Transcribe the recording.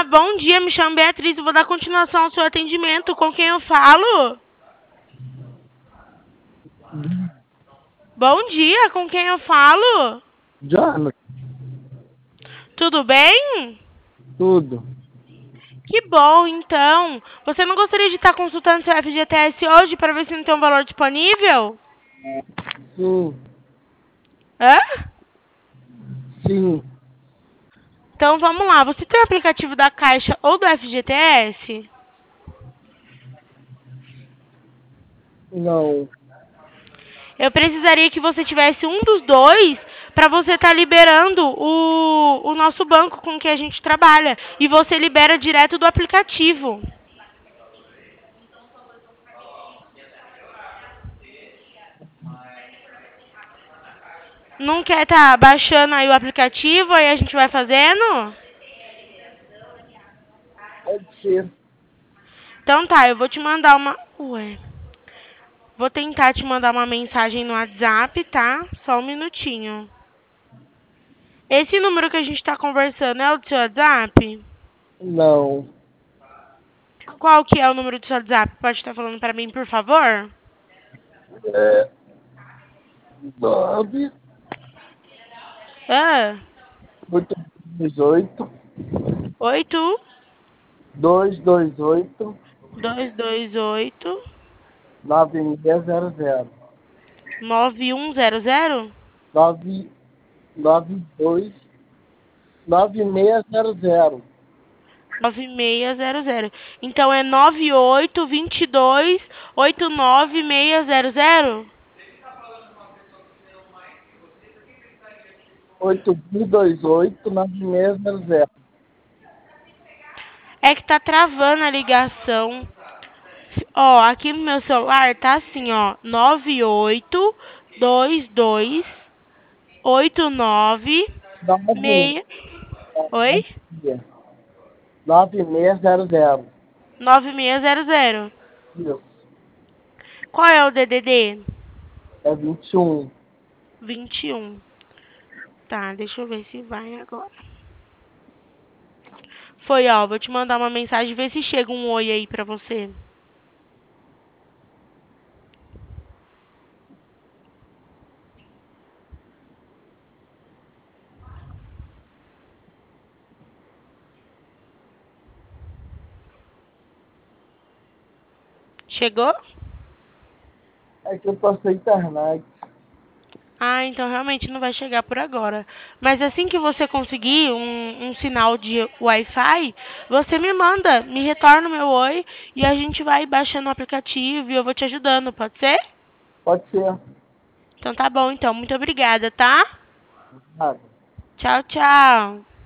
bom dia, me chamo Beatriz, eu vou dar continuação ao seu atendimento. Com quem eu falo? Bom dia, com quem eu falo? Jonathan, Tudo bem? tudo. Que bom, então. Você não gostaria de estar consultando seu FGTS hoje para ver se não tem um valor disponível? Sim, Hã? sim, Então vamos lá, você tem o aplicativo da Caixa ou do FGTS? não. Eu precisaria que você tivesse um dos dois para você estar liberando o nosso banco com que a gente trabalha. E você libera direto do aplicativo. Não quer estar baixando aí o aplicativo, aí a gente vai fazendo? Pode ser. Então tá, eu vou te mandar uma... Ué. Vou tentar te mandar uma mensagem no WhatsApp, tá? Só um minutinho. Esse número que a gente tá conversando é o do seu WhatsApp? Não. Qual que é o número do seu WhatsApp? Pode estar falando pra mim, por favor? É 9, Ah, 8, 18, 8 228, 228 9600. 9100 9, 92, 9600. 9600. Então é 9822 89600. 8228, 9600. É que tá travando a ligação. Ó, aqui no meu celular tá assim, ó, 9, 9822896. Oi? 9600. 9600. Isso. Qual é o DDD? É 21. 21. Tá, deixa eu ver se vai agora. Foi, ó, vou te mandar uma mensagem, ver se chega um oi aí pra você. Chegou? É que eu tô sem internet. Ah, então realmente não vai chegar por agora. Mas assim que você conseguir um sinal de Wi-Fi, você me manda, me retorna o meu oi e a gente vai baixando o aplicativo e eu vou te ajudando, pode ser? Pode ser. Então tá bom, então. Muito obrigada, tá? Nada. Tchau, tchau.